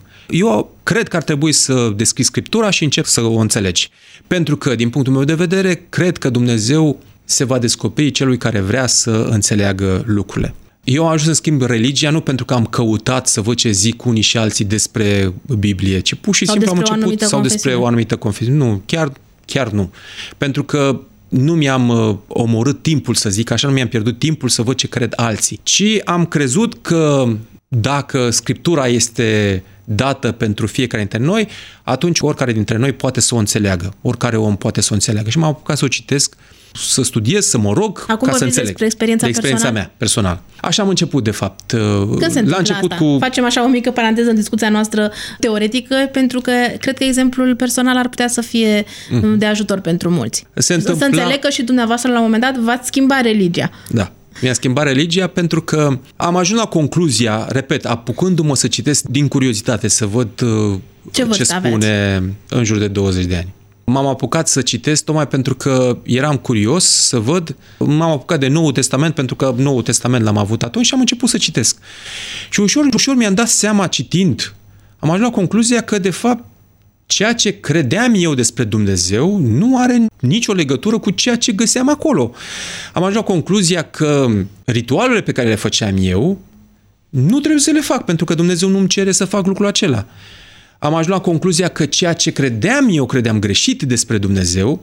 Eu cred că ar trebui să deschizi Scriptura și încep să o înțelegi. Pentru că, din punctul meu de vedere, cred că Dumnezeu se va descoperi celui care vrea să înțeleagă lucrurile. Eu am ajuns să schimb religia nu pentru că am căutat să văd ce zic unii și alții despre Biblie, ci pur și simplu am început sau despre o anumită confesiune. Nu, chiar nu. Pentru că nu mi-am omorât timpul, să zic așa, nu mi-am pierdut timpul să văd ce cred alții, ci am crezut că dacă Scriptura este dată pentru fiecare dintre noi, atunci oricare dintre noi poate să o înțeleagă. Oricare om poate să o înțeleagă. Și m-am apucat să o citesc, să studiez, să mă rog, acum ca să înțeleg. Despre experiența mea, personal. Așa am început, de fapt. Când se întâmplă asta? Facem așa o mică paranteză în discuția noastră teoretică, pentru că cred că exemplul personal ar putea să fie de ajutor pentru mulți. Să înțeleg că și dumneavoastră la un moment dat v-ați schimbat religia. Da. Mi-a schimbat religia pentru că am ajuns la concluzia, repet, apucându-mă să citesc din curiozitate, să văd ce spune în jur de 20 de ani. M-am apucat să citesc tocmai pentru că eram curios să văd. M-am apucat de Noul Testament pentru că Noul Testament l-am avut atunci și am început să citesc. Și ușor mi-am dat seama citind, am ajuns la concluzia că de fapt ceea ce credeam eu despre Dumnezeu nu are nicio legătură cu ceea ce găseam acolo. Am ajuns la concluzia că ritualurile pe care le făceam eu nu trebuie să le fac, pentru că Dumnezeu nu îmi cere să fac lucrul acela. Am ajuns la concluzia că ceea ce credeam greșit despre Dumnezeu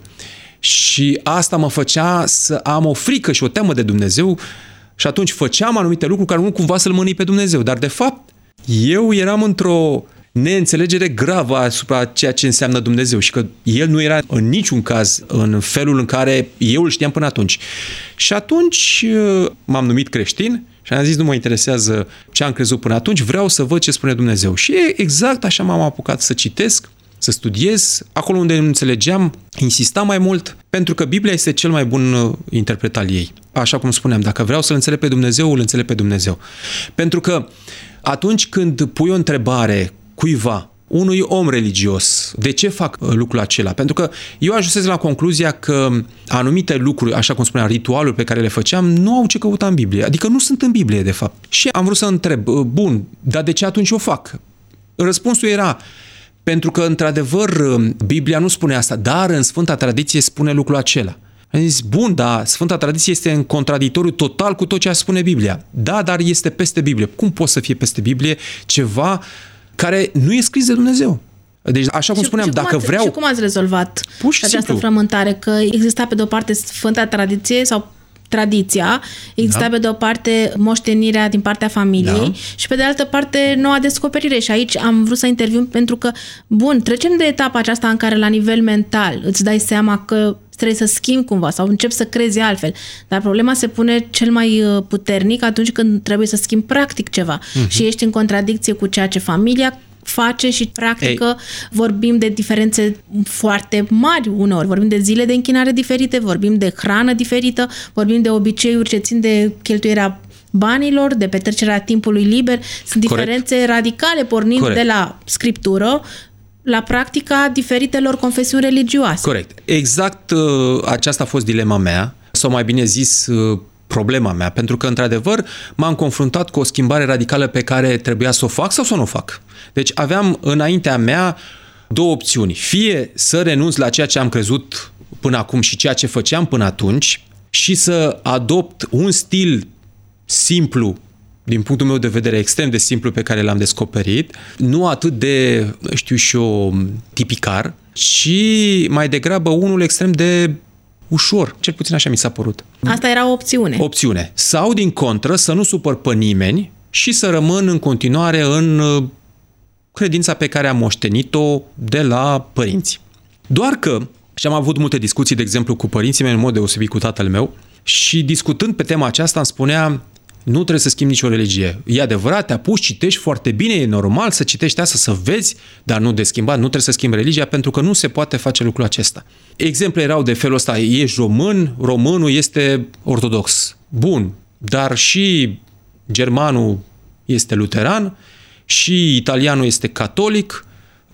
și asta mă făcea să am o frică și o teamă de Dumnezeu și atunci făceam anumite lucruri care nu cumva să-L mânui pe Dumnezeu. Dar de fapt, eu eram într-o neînțelegere gravă asupra ceea ce înseamnă Dumnezeu și că El nu era în niciun caz în felul în care eu îl știam până atunci. Și atunci m-am numit creștin și am zis, nu mă interesează ce am crezut până atunci, vreau să văd ce spune Dumnezeu. Și exact așa m-am apucat să citesc, să studiez, acolo unde nu înțelegeam, insistam mai mult, pentru că Biblia este cel mai bun interpret al ei. Așa cum spuneam, dacă vreau să-L înțeleg pe Dumnezeu, îl înțeleg pe Dumnezeu. Pentru că atunci când pui o întrebare cuiva, unui om religios, de ce fac lucrul acela? Pentru că eu ajunsesem la concluzia că anumite lucruri, așa cum spuneam, ritualuri pe care le făceam, nu au ce căuta în Biblie. Adică nu sunt în Biblie, de fapt. Și am vrut să întreb, bun, dar de ce atunci o fac? Răspunsul era, pentru că, într-adevăr, Biblia nu spune asta, dar în Sfânta Tradiție spune lucrul acela. Am zis, bun, dar Sfânta Tradiție este în contradictoriu total cu tot ce spune Biblia. Da, dar este peste Biblie. Cum poate să fie peste Biblie ceva care nu e scris de Dumnezeu? Deci, așa cum spuneam, dacă vreau... Și cum ați rezolvat această simplu frământare? Că exista pe de o parte Sfânta Tradiție sau tradiția, exista pe de o parte moștenirea din partea familiei și pe de altă parte noua descoperire. Și aici am vrut să intervin pentru că, bun, trecem de etapa aceasta în care la nivel mental îți dai seama că trebuie să schimbi cumva sau începi să crezi altfel. Dar problema se pune cel mai puternic atunci când trebuie să schimbi practic ceva și ești în contradicție cu ceea ce familia face și practică. Vorbim de diferențe foarte mari uneori, vorbim de zile de închinare diferite, vorbim de hrană diferită, vorbim de obiceiuri ce țin de cheltuirea banilor, de petrecerea timpului liber. Sunt diferențe radicale pornind de la scriptură la practica diferitelor confesiuni religioase. Corect. Exact aceasta a fost dilema mea, sau mai bine zis problema mea, pentru că, într-adevăr, m-am confruntat cu o schimbare radicală pe care trebuia să o fac sau să nu o fac. Deci aveam înaintea mea două opțiuni. Fie să renunț la ceea ce am crezut până acum și ceea ce făceam până atunci și să adopt un stil simplu, din punctul meu de vedere extrem de simplu pe care l-am descoperit, nu atât de, știu și eu, tipicar, ci mai degrabă unul extrem de ușor. Cel puțin așa mi s-a părut. Asta era o opțiune. Opțiune. Sau, din contră, să nu supăr pe nimeni și să rămân în continuare în credința pe care am moștenit-o de la părinți. Doar că, și am avut multe discuții, de exemplu, cu părinții mei, în mod deosebit cu tatăl meu, și discutând pe tema aceasta îmi spunea, nu trebuie să schimbi nicio religie. E adevărat, te apuci, citești foarte bine, e normal să citești asta, să vezi, dar nu de schimbat, nu trebuie să schimbi religia, pentru că nu se poate face lucrul acesta. Exemple erau de felul ăsta, ești român, românul este ortodox. Bun, dar și germanul este luteran, și italianul este catolic,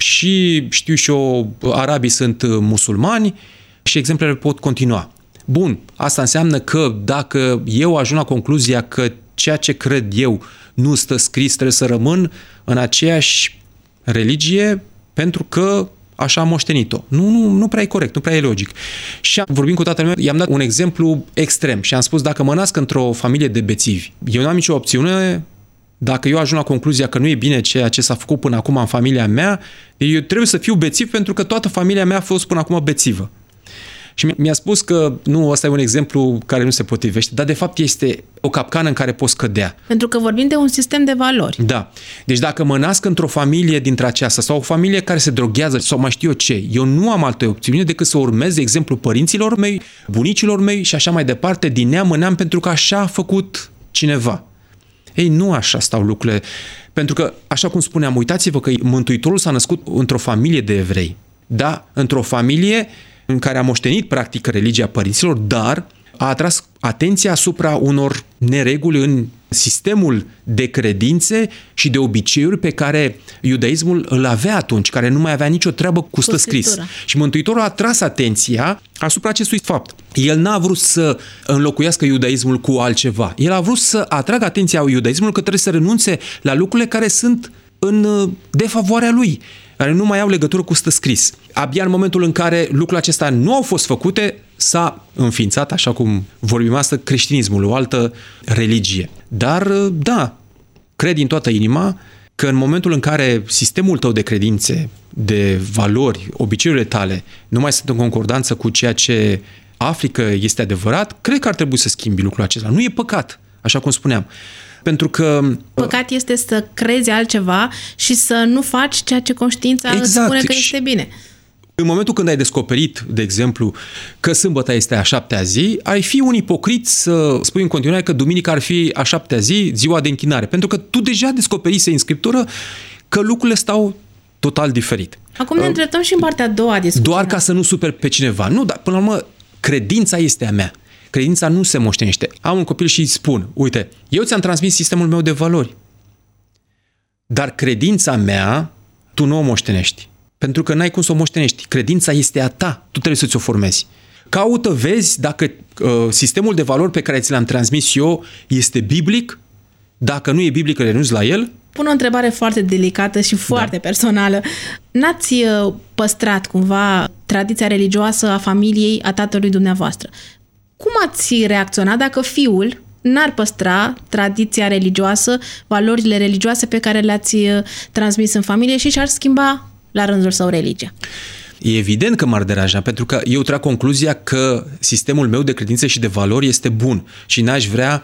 și, știu și eu, arabii sunt musulmani și exemplele pot continua. Bun, asta înseamnă că dacă eu ajung la concluzia că ceea ce cred eu nu stă scris, trebuie să rămân în aceeași religie pentru că așa am moștenit-o. Nu prea e corect, nu prea e logic. Și vorbind cu tatăl meu, i-am dat un exemplu extrem și am spus, dacă mă nasc într-o familie de bețivi, eu nu am nicio opțiune. Dacă eu ajung la concluzia că nu e bine ceea ce s-a făcut până acum în familia mea, eu trebuie să fiu bețiv pentru că toată familia mea a fost până acum bețivă. Și mi-a spus că nu, ăsta e un exemplu care nu se potrivește, dar de fapt este o capcană în care poți cădea. Pentru că vorbim de un sistem de valori. Da. Deci dacă mă nasc într-o familie dintre aceasta sau o familie care se droghează sau mai știu eu ce, eu nu am altă opțiune decât să urmez de exemplu părinților mei, bunicilor mei și așa mai departe, din neam în neam, pentru că așa a făcut cineva. Ei, nu așa stau lucrurile. Pentru că, așa cum spuneam, uitați-vă că Mântuitorul s-a născut într-o familie de evrei. Da? Într-o familie în care a moștenit practic religia părinților, dar a atras atenția asupra unor nereguli în sistemul de credințe și de obiceiuri pe care iudaismul îl avea atunci, care nu mai avea nicio treabă cu stă scris. Și Mântuitorul a atras atenția asupra acestui fapt. El n-a vrut să înlocuiască iudaismul cu altceva. El a vrut să atragă atenția iudaismului că trebuie să renunțe la lucrurile care sunt în defavoarea lui, care nu mai au legătură cu stă scris. Abia în momentul în care lucrurile acestea nu au fost făcute, s-a înființat, așa cum vorbim astăzi, creștinismul, o altă religie. Dar, da, cred din toată inima că în momentul în care sistemul tău de credințe, de valori, obiceiurile tale nu mai sunt în concordanță cu ceea ce afli că este adevărat, cred că ar trebui să schimbi lucrul acesta. Nu e păcat, așa cum spuneam. Pentru că... Păcat este să crezi altceva și să nu faci ceea ce conștiința îți spune că este bine. În momentul când ai descoperit, de exemplu, că sâmbăta este a 7-a zi, ai fi un ipocrit să spui în continuare că duminica ar fi a 7-a zi, ziua de închinare. Pentru că tu deja descoperise în Scriptură că lucrurile stau total diferit. Acum ne îndreptăm și în partea a doua a discuției. Doar ca să nu superi pe cineva. Nu, dar până la urmă, credința este a mea. Credința nu se moștenește. Am un copil și îi spun, uite, eu ți-am transmis sistemul meu de valori, dar credința mea tu nu o moștenești. Pentru că n-ai cum să o moștenești. Credința este a ta, tu trebuie să ți-o formezi. Caută, vezi dacă sistemul de valori pe care ți l-am transmis eu este biblic, dacă nu e biblic, renunți la el pun o întrebare foarte delicată și foarte personală. N-ați păstrat cumva tradiția religioasă a familiei, a tatălui dumneavoastră? Cum ați reacționat dacă fiul n-ar păstra tradiția religioasă, valorile religioase pe care le-ați transmis în familie și și-ar schimba la rândul său religia? E evident că m-ar deranja, pentru că eu trag concluzia că sistemul meu de credințe și de valori este bun și n-aș vrea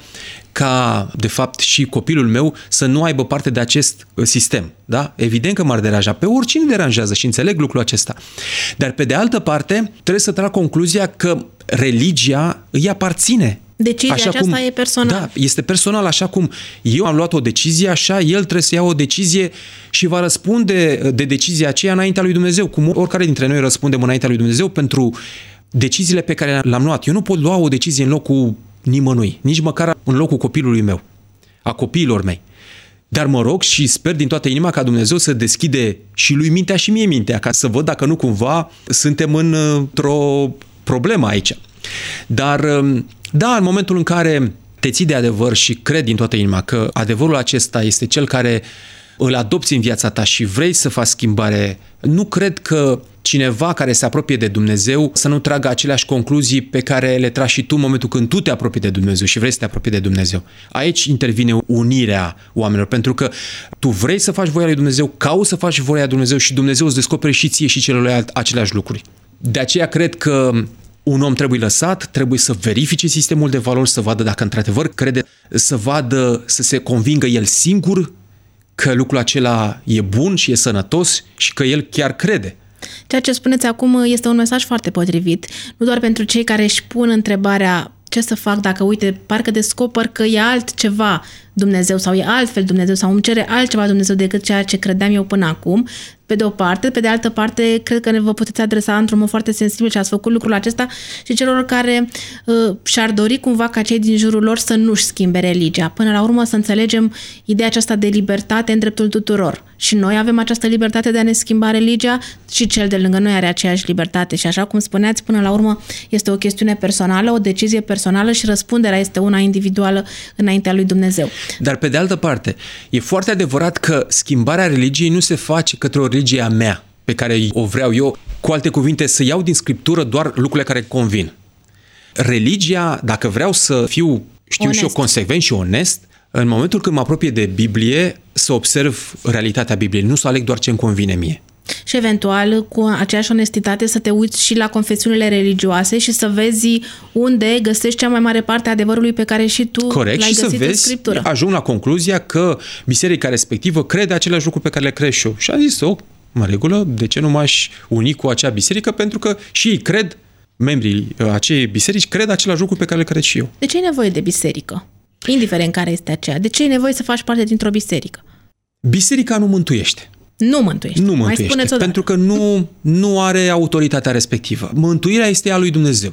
ca, de fapt, și copilul meu să nu aibă parte de acest sistem. Da? Evident că m-ar deranja. Pe oricine deranjează și înțeleg lucrul acesta. Dar, pe de altă parte, trebuie să trag concluzia că religia îi aparține. Decizia aceasta e personală. Da, este personal, așa cum eu am luat o decizie, așa el trebuie să ia o decizie și va răspunde de decizia aceea înaintea lui Dumnezeu, cum oricare dintre noi răspundem înaintea lui Dumnezeu pentru deciziile pe care le-am luat. Eu nu pot lua o decizie în locul nimănui, nici măcar în locul copilului meu, a copiilor mei. Dar mă rog și sper din toată inima ca Dumnezeu să deschide și lui mintea și mie mintea, ca să văd dacă nu cumva suntem într-o problemă aici. Dar, da, în momentul în care te ții de adevăr și cred din toată inima că adevărul acesta este cel care îl adopți în viața ta și vrei să faci schimbare, nu cred că cineva care se apropie de Dumnezeu să nu tragă aceleași concluzii pe care le tragi și tu în momentul când tu te apropii de Dumnezeu și vrei să te apropii de Dumnezeu. Aici intervine unirea oamenilor, pentru că tu vrei să faci voia lui Dumnezeu, cauți să faci voia lui Dumnezeu și Dumnezeu îți descopere și ție și celorlalți aceleași lucruri. De aceea cred că un om trebuie lăsat, trebuie să verifice sistemul de valori, să vadă dacă într-adevăr crede, să vadă, să se convingă el singur că lucrul acela e bun și e sănătos și că el chiar crede. Ceea ce spuneți acum este un mesaj foarte potrivit, nu doar pentru cei care își pun întrebarea ce să fac dacă, uite, parcă descoper că e altceva Dumnezeu sau e altfel Dumnezeu sau îmi cere altceva Dumnezeu decât ceea ce credeam eu până acum, pe de o parte. Pe de altă parte, cred că ne vă puteți adresa într-un mod foarte sensibil și ați făcut lucrul acesta și celor care și-ar dori cumva ca cei din jurul lor să nu-și schimbe religia. Până la urmă să înțelegem ideea aceasta de libertate în dreptul tuturor. Și noi avem această libertate de a ne schimba religia și cel de lângă noi are aceeași libertate. Și așa cum spuneați, până la urmă este o chestiune personală, o decizie personală și răspunderea este una individuală înaintea lui Dumnezeu. Dar pe de altă parte, e foarte adevărat că schimbarea religiei nu se face către o religie a mea, pe care o vreau eu, cu alte cuvinte, să iau din Scriptură doar lucrurile care convin. Religia, dacă vreau să fiu, și eu, consecvent și onest, în momentul când mă apropie de Biblie, să observ realitatea Bibliei, nu să aleg doar ce îmi convine mie. Și eventual, cu aceeași onestitate, să te uiți și la confesiunile religioase și să vezi unde găsești cea mai mare parte a adevărului pe care și tu corect, l-ai și găsit să vezi, în Scriptură. Ajung la concluzia că biserica respectivă crede aceleași lucruri pe care le cred și eu. Și am zis, în regulă, de ce nu m-aș uni cu acea biserică? Pentru că și ei cred, membrii acei biserici, cred același lucru pe care le cred și eu. De ce e nevoie de biserică? Indiferent care este aceea. De ce e nevoie să faci parte dintr-o biserică? Biserica nu mântuiește. Nu mântuiește. Nu mântuiește, pentru că nu are autoritatea respectivă. Mântuirea este a lui Dumnezeu.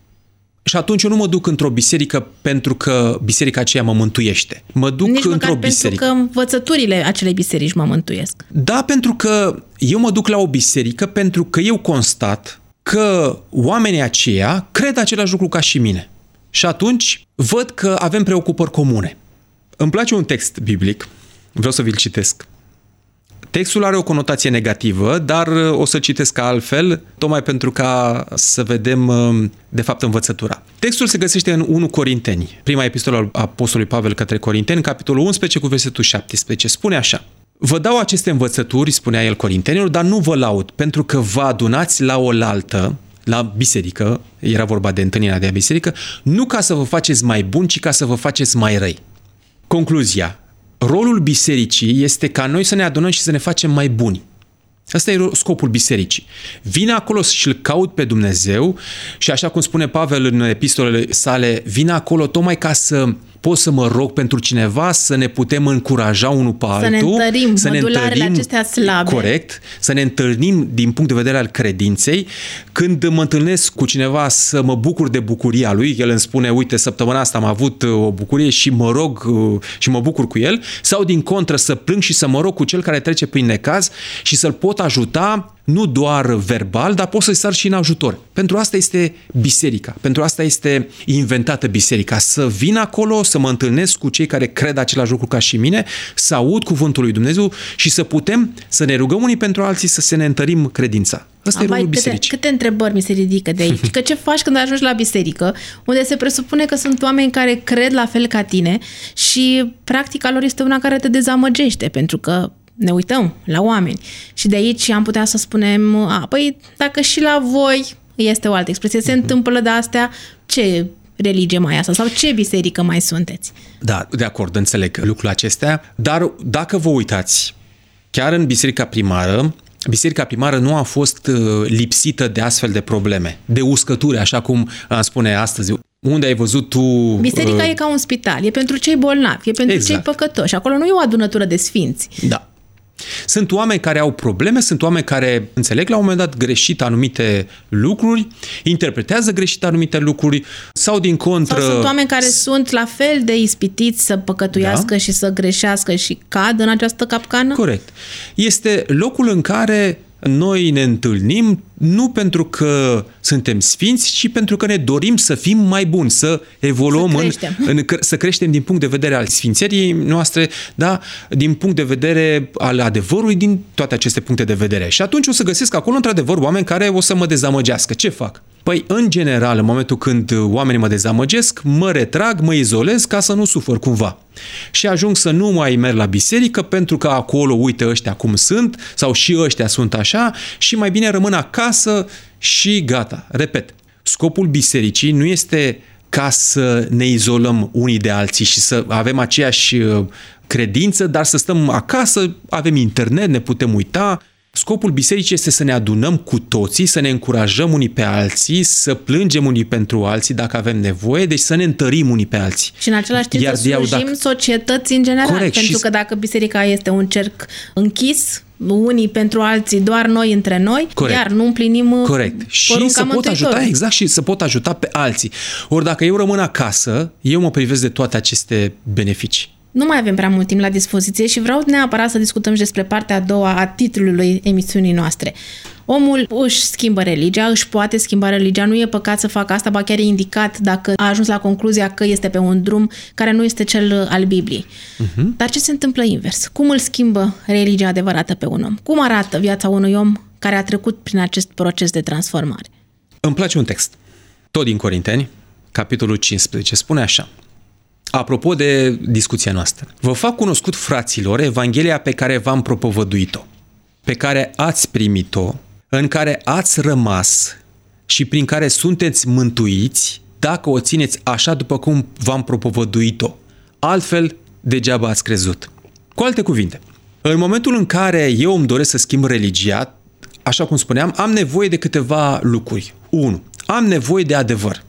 Și atunci eu nu mă duc într-o biserică pentru că biserica aceea mă mântuiește. Mă duc într-o biserică. Pentru că învățăturile acelei biserici mă mântuiesc. Da, pentru că eu mă duc la o biserică pentru că eu constat că oamenii aceia cred același lucru ca și mine. Și atunci văd că avem preocupări comune. Îmi place un text biblic, vreau să vi-l citesc. Textul are o conotație negativă, dar o să citesc altfel, tocmai pentru ca să vedem, de fapt, învățătura. Textul se găsește în 1 Corinteni, prima epistolă a Apostolului Pavel către Corinteni, capitolul 11 cu versetul 17. Spune așa: vă dau aceste învățături, spunea el corintenilor, dar nu vă laud, pentru că vă adunați la oaltă, la biserică, era vorba de întâlnirea de biserică, nu ca să vă faceți mai buni, ci ca să vă faceți mai răi. Concluzia. Rolul bisericii este ca noi să ne adunăm și să ne facem mai buni. Asta e scopul bisericii. Vine acolo și-l caut pe Dumnezeu și așa cum spune Pavel în epistolele sale, vine acolo tocmai ca să pot să mă rog pentru cineva, să ne putem încuraja unul pe altul. Să ne întărim acestea slabe. Corect. Să ne întâlnim din punct de vedere al credinței. Când mă întâlnesc cu cineva să mă bucur de bucuria lui, el îmi spune, uite, săptămâna asta am avut o bucurie și mă rog și mă bucur cu el, sau din contră să plâng și să mă rog cu cel care trece prin necaz și să-l pot ajuta nu doar verbal, dar pot să-i sar și în ajutor. Pentru asta este biserica, pentru asta este inventată biserica, să vin acolo, să mă întâlnesc cu cei care cred același lucru ca și mine, să aud cuvântul lui Dumnezeu și să putem să ne rugăm unii pentru alții, să ne întărim credința. Asta e rolul bisericii. Câte întrebări mi se ridică de aici. Că ce faci când ajungi la biserică, unde se presupune că sunt oameni care cred la fel ca tine și practica lor este una care te dezamăgește, pentru că ne uităm la oameni. Și de aici am putea să spunem, păi dacă și la voi este o altă expresie, se întâmplă de astea, ce religie mai asta sau ce biserică mai sunteți? Da, de acord, înțeleg lucrurile acestea, dar dacă vă uitați, chiar în biserica primară nu a fost lipsită de astfel de probleme, de uscături, așa cum am spune astăzi. Unde ai văzut tu... Biserica e ca un spital, e pentru cei bolnavi, e pentru cei păcătoși. Acolo nu e o adunătură de sfinți. Da. Sunt oameni care au probleme, sunt oameni care înțeleg la un moment dat greșit anumite lucruri, interpretează greșit anumite lucruri sau din contră... Sau sunt oameni care sunt la fel de ispitiți să păcătuiască și să greșească și cad în această capcană? Corect. Este locul în care noi ne întâlnim nu pentru că suntem sfinți, ci pentru că ne dorim să fim mai buni, să evoluăm, să creștem din punct de vedere al sfințeniei noastre, da? Din punct de vedere al adevărului, din toate aceste puncte de vedere. Și atunci o să găsesc acolo, într-adevăr, oameni care o să mă dezamăgească. Ce fac? Păi, în general, în momentul când oamenii mă dezamăgesc, mă retrag, mă izolez ca să nu sufăr cumva. Și ajung să nu mai merg la biserică pentru că acolo, uite, ăștia cum sunt, sau și ăștia sunt așa, și mai bine rămân acasă și gata. Repet, scopul bisericii nu este ca să ne izolăm unii de alții și să avem aceeași credință, dar să stăm acasă, avem internet, ne putem uita. Scopul bisericii este să ne adunăm cu toții, să ne încurajăm unii pe alții, să plângem unii pentru alții dacă avem nevoie, deci să ne întărim unii pe alții. Și în același timp să slujim societății în general, corect, pentru că dacă biserica este un cerc închis, unii pentru alții, doar noi între noi, corect, iar nu împlinim corect. Și să pot ajuta, exact, și să pot ajuta pe alții. Ori dacă eu rămân acasă, eu mă privesc de toate aceste beneficii. Nu mai avem prea mult timp la dispoziție și vreau neapărat să discutăm și despre partea a doua a titlului emisiunii noastre. Omul își schimbă religia, își poate schimba religia, nu e păcat să facă asta, ba chiar e indicat dacă a ajuns la concluzia că este pe un drum care nu este cel al Bibliei. Dar ce se întâmplă invers? Cum îl schimbă religia adevărată pe un om? Cum arată viața unui om care a trecut prin acest proces de transformare? Îmi place un text, tot din Corinteni, capitolul 15, spune așa. Apropo de discuția noastră, vă fac cunoscut, fraților, Evanghelia pe care v-am propovăduit-o, pe care ați primit-o, în care ați rămas și prin care sunteți mântuiți, dacă o țineți așa după cum v-am propovăduit-o. Altfel, degeaba ați crezut. Cu alte cuvinte, în momentul în care eu îmi doresc să schimb religia, așa cum spuneam, am nevoie de câteva lucruri. 1. Am nevoie de adevăr.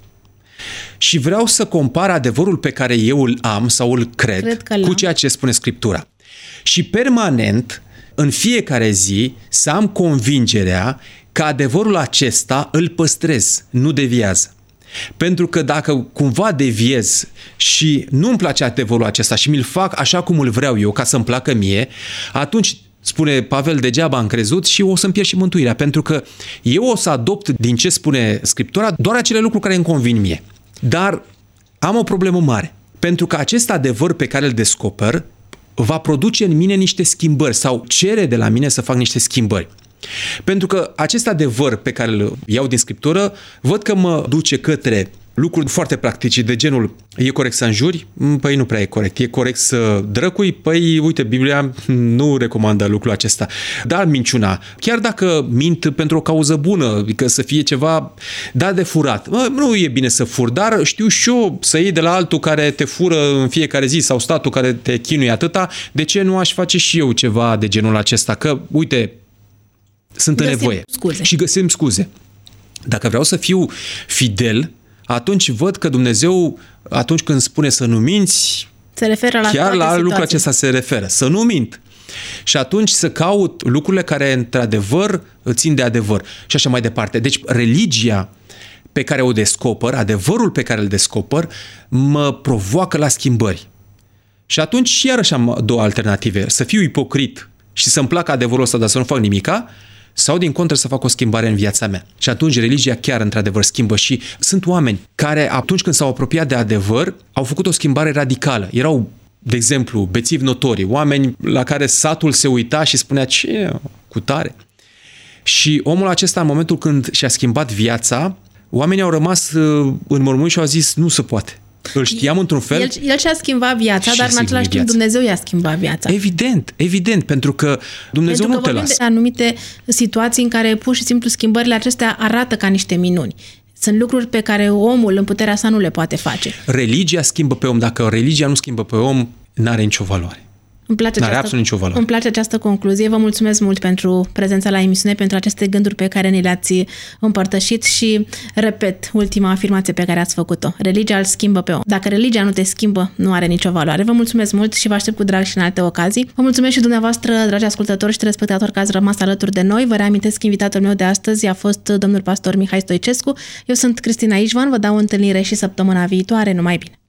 Și vreau să compar adevărul pe care eu îl am sau îl cred cu ceea ce spune Scriptura. Și permanent, în fiecare zi, să am convingerea că adevărul acesta îl păstrez, nu deviază. Pentru că dacă cumva deviez și nu-mi place adevărul acesta și mi-l fac așa cum îl vreau eu, ca să-mi placă mie, atunci, spune Pavel, degeaba am crezut și o să-mi pierd și mântuirea, pentru că eu o să adopt din ce spune Scriptura doar acele lucruri care îmi convin mie. Dar am o problemă mare, pentru că acest adevăr pe care îl descoper va produce în mine niște schimbări sau cere de la mine să fac niște schimbări. Pentru că acest adevăr pe care îl iau din Scriptură, văd că mă duce către lucruri foarte practice, de genul, e corect să înjuri? Păi nu prea e corect. E corect să drăcui? Păi uite, Biblia nu recomandă lucrul acesta. Dar minciuna, chiar dacă mint pentru o cauză bună, adică să fie ceva dat de furat, nu e bine să fur, dar știu și eu să iei de la altul care te fură în fiecare zi sau statul care te chinuie atâta, de ce nu aș face și eu ceva de genul acesta? Că, uite, sunt în nevoie. Și găsim scuze. Dacă vreau să fiu fidel, atunci văd că Dumnezeu, atunci când spune să nu minți, se referă la chiar la lucrul situații. acesta se referă, să nu mint. Și atunci să caut lucrurile care, într-adevăr, țin de adevăr. Și așa mai departe. Deci, religia pe care o descoper, adevărul pe care îl descoper, mă provoacă la schimbări. Și atunci, iarăși am două alternative. Să fiu ipocrit și să-mi placă adevărul ăsta, dar să nu fac nimica, sau din contră să fac o schimbare în viața mea. Și atunci religia chiar într-adevăr schimbă și sunt oameni care atunci când s-au apropiat de adevăr au făcut o schimbare radicală. Erau, de exemplu, bețivi notori, oameni la care satul se uita și spunea ce cu tare. Și omul acesta în momentul când și-a schimbat viața, oamenii au rămas în mormânt și au zis nu se poate. Îl știam într-un fel. El și-a schimbat viața, dar în același timp Dumnezeu i-a schimbat viața. Evident, pentru că Dumnezeu nu te lasă. Pentru că vorbim de anumite situații în care pur și simplu schimbările acestea arată ca niște minuni. Sunt lucruri pe care omul în puterea sa nu le poate face. Religia schimbă pe om. Dacă religia nu schimbă pe om, n-are nicio valoare. N-are absolut nicio valoare. Îmi place această concluzie. Vă mulțumesc mult pentru prezența la emisiune, pentru aceste gânduri pe care ni le-ați împărtășit și, repet, ultima afirmație pe care ați făcut-o. Religia îl schimbă pe om. Dacă religia nu te schimbă, nu are nicio valoare. Vă mulțumesc mult și vă aștept cu drag și în alte ocazii. Vă mulțumesc și dumneavoastră, dragi ascultători și telespectatori, că ați rămas alături de noi. Vă reamintesc că invitatul meu de astăzi a fost domnul pastor Mihai Stoicescu. Eu sunt Cristina Ișvan, vă dau o întâlnire și săptămâna viitoare. Numai bine!